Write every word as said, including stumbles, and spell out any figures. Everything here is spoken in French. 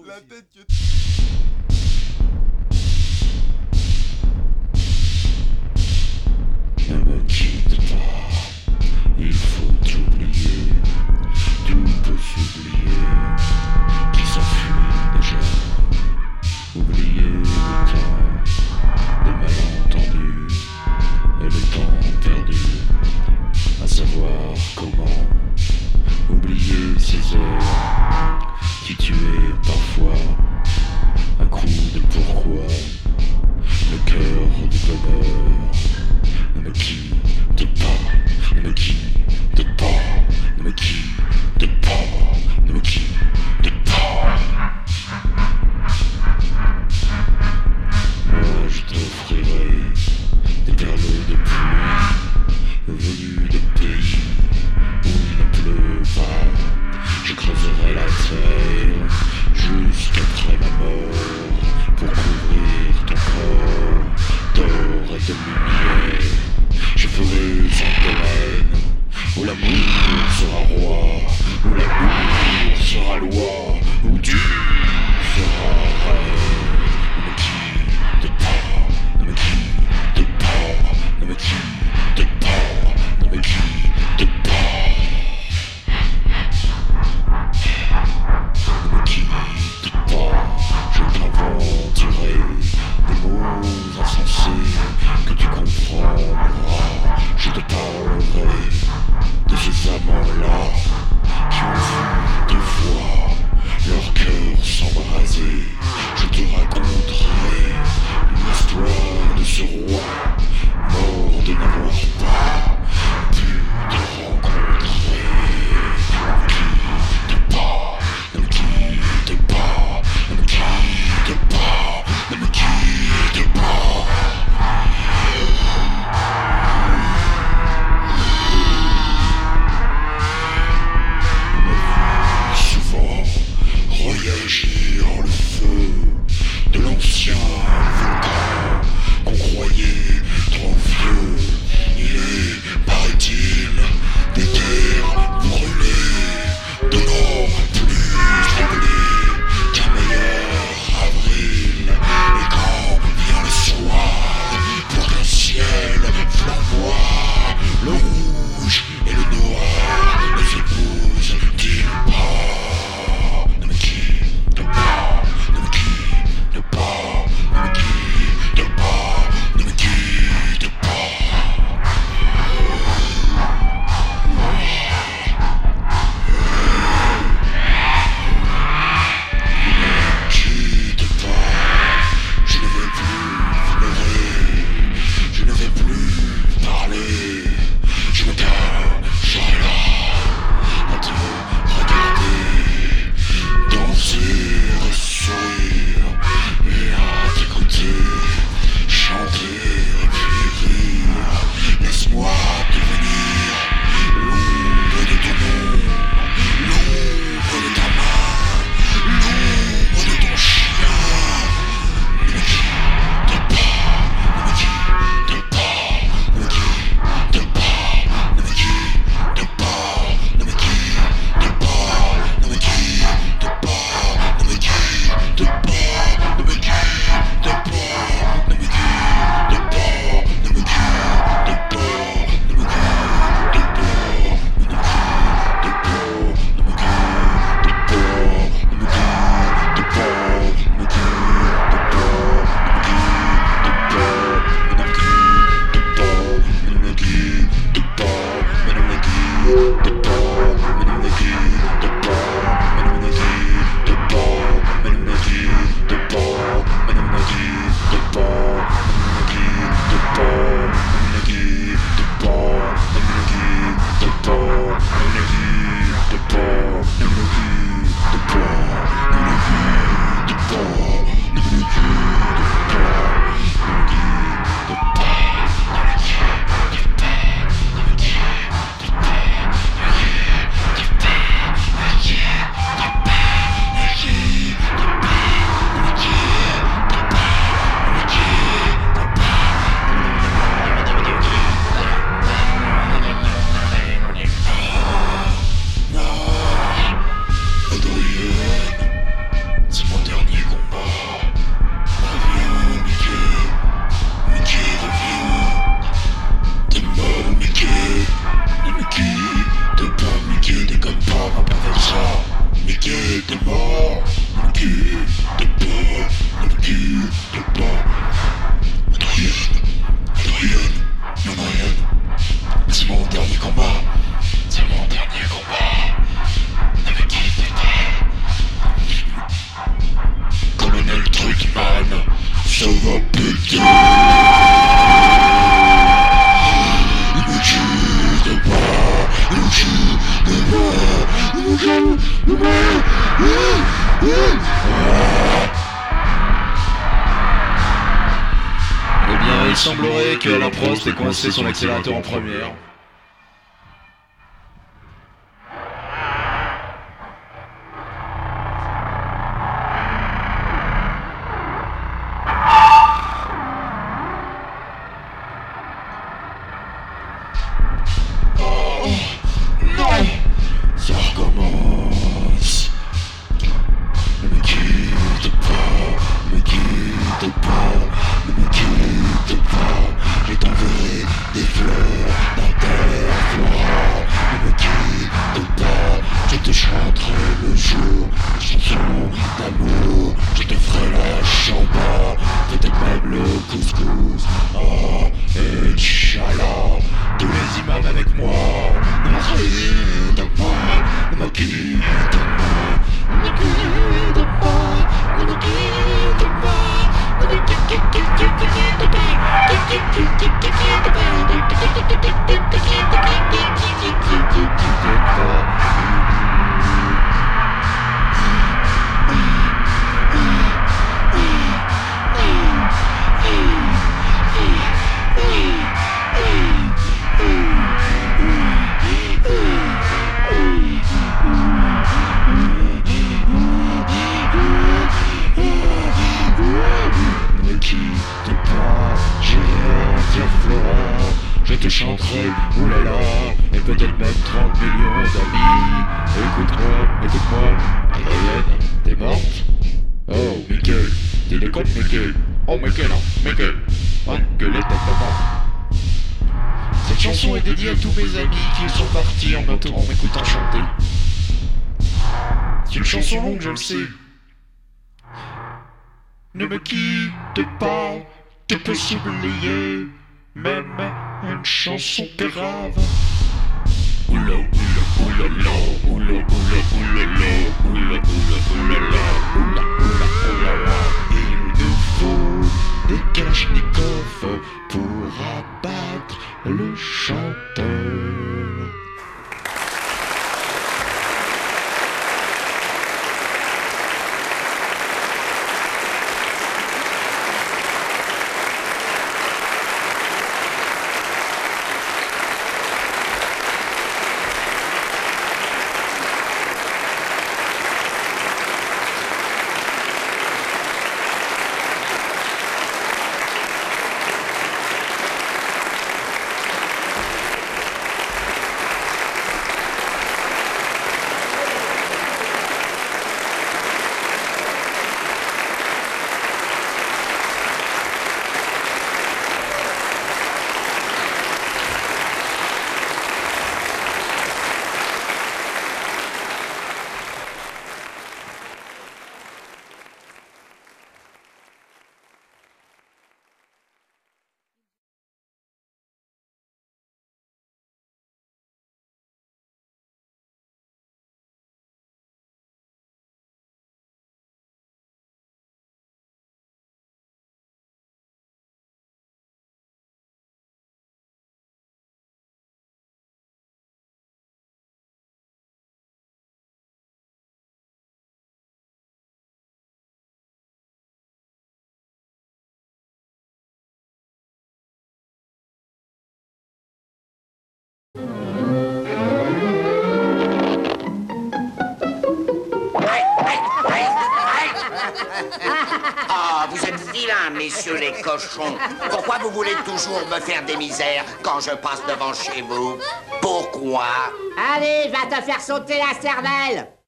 La tête que... Ne me quitte pas, il faut oublier, tout peut s'oublier, qui s'enfuit déjà. Oublier le temps des malentendus et le temps perdu, à savoir comment oublier ces heures qui tuaient parfois un coup de pourquoi. Le cœur du bonheur ne me quitte pas, ne me quitte pas, ne me quitte pas, ne me quitte pas. Moi je t'offrirai des perles de pluie venues de pays où il ne pleut pas. Je creuserai la terre jusqu'après ma mort pour couvrir ton corps d'or et de lumière. Je ferai un domaine où l'amour sera roi, où l'amour sera loi, où Dieu sera reine. Ne me quitte pas, ne me quitte pas, ne me quitte pas, ne me quitte pas. Ne me quitte pas, je t'inventerai des mots insensés que tu comprendras. Je te parlerai de ces amants-là qui ont vu deux fois leur cœur s'embraser. Je te raconterai l'histoire de ce roi mort de n'avoir pas pu te rencontrer. Ne me quitte pas, ne me quitte pas, ne me quitte pas, ne me quitte pas. On m'a vu souvent réagir le feu de quitte pas, ne me quitte pas. Adrien, Adrien, non Adrien, c'est mon dernier combat, c'est mon dernier combat. Ne me quitte pas. Colonel Truckman, ça va péter. Ne me quitte pas, ne me quitte pas, ne me quitte pas. Eh bien, il semblerait que Alain Prost ait coincé son accélérateur en première. Oh non, ça recommence. Ne me quitte pas, ne me quitte pas, ne me quitte pas. Je t'enverrai des fleurs d'un terre flora. Ne me quitte pas, je te chanterai le jour des chansons d'amour. Je te ferai la chamba, peut-être même le couscous. Oh, Inch'Allah, tous les imams avec moi. Ne me quitte pas, ne me quitte pas, ne me quitte pas, ne me quitte pas, ne me quitte je te chanterai, oulala, et peut-être même trente millions d'amis. Écoute-moi, écoute-moi, Adrienne, t'es morte? Oh, Mickey, t'es des comptes, Mickey. Oh, Mickey, non, Mickey. Oh, que les têtes de Cette chanson est dédiée à tous mes amis qui sont partis en m'entourant m'écoutant chanter. C'est une chanson longue, je le sais. Ne me quitte pas, tu peux s'oublier, même une chanson grave. Oula, oula, oulala, oula, oula, oulala, oula, oula, oulala, oula, oula, oulala. Il nous faut des kalachnikovs pour abattre le chanteur. Ah, vous êtes vilains, messieurs les cochons. Pourquoi vous voulez toujours me faire des misères quand je passe devant chez vous? Pourquoi? Allez, va te faire sauter la cervelle!